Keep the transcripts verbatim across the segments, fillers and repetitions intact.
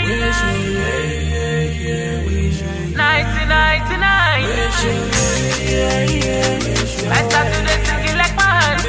nineteen ninety-nine. I started to sing like man.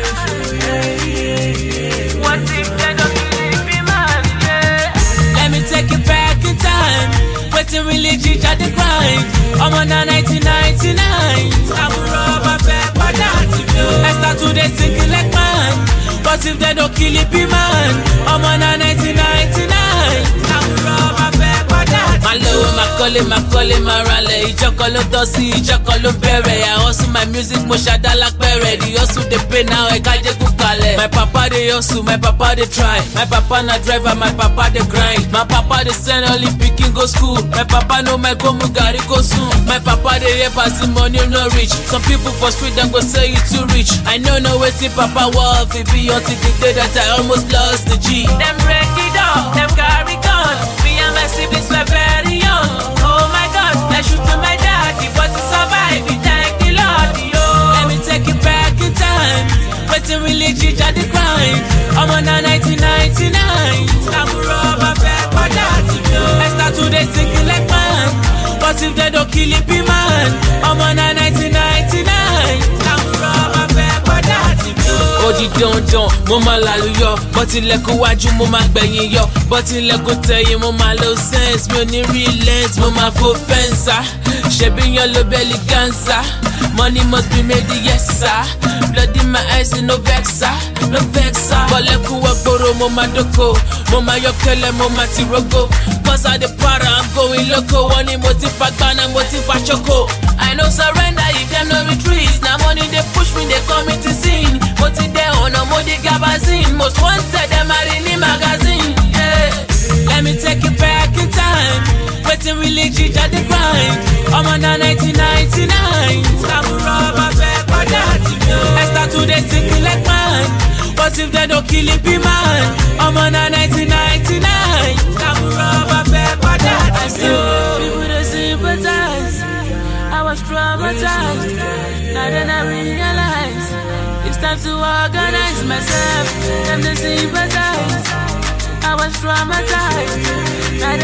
What if they don't believe me, man? Yeah. Let me take you back in time. Waiting really G at the grind. I'm on a nineteen ninety-nine. I will rob a bed, but that's it. I start to they sing like man. But if they don't kill it, be man. I'm on a nineteen ninety-nine. I will rob a bed, but that's it. My low, my calling, my calling, my rally. Jokolo dosi, jokolo bere. I hustle my music, mo shada like bere. The hustle they pay now, I can't go kale. My papa they hustle, my papa they try. My papa na driver, my papa they grind. My papa they send only picking go school. My papa know my go mugari go soon. My papa they here passing money no rich. Some people for street them go say you too rich. I know no way see papa worth it be until the day that I almost lost the G. Them break it down, them carry gun. Me and my siblings were very young. Oh my God, I shoot to my daddy, but to survive, we thank the Lord. Yo. Let me take it back in time. Waiting really G at the grind. I'm on a nineteen ninety-nine. I'm a rubber band, but that's it. I start to they thinking like man. But if they don't kill it, be man. I'm on a nineteen ninety-nine. I'm a rubber band, but that's it. Odi don don, mo ma laluyo. But ilẹ̀ kó wájú, mo ma gbẹ̀yìn yọ. But ilẹ̀ kó tẹ̀yìn, mo ma low sense. Mi ò ní relent, mo ma fo fence. Ṣebí yan lo belly cancer. Money must be made, yes sir. Blood in my eyes, no vexa, no vexa. Bọ̀lẹ́kù ọgbọ́rọ̀, mo ma dóko. Mo ma yọkẹ́lẹ́, mo ma ti rogo. Cause I the para, I'm going loco. Wọ́n ní mo ti fa gbana, mo ti fa choco. I no surrender if them no retreat. Now money they push me, they come into sin. Mo ti dé ọ̀nà, mo di gabazine. Most wanted, them are in the magazine. Yeah. Let me take it back in time. Waiting really G at the grind. I'm on a nineteen ninety-nine. I'm a rubber band, but that's it. I start to they thinking like man. But if they don't kill it, be man. I'm on a nineteen ninety-nine. I'm a rubber band, but that's it. People they sympathize. I was traumatized. Now then I realize it's time to organize myself. Them they sympathize. I was traumatized. Now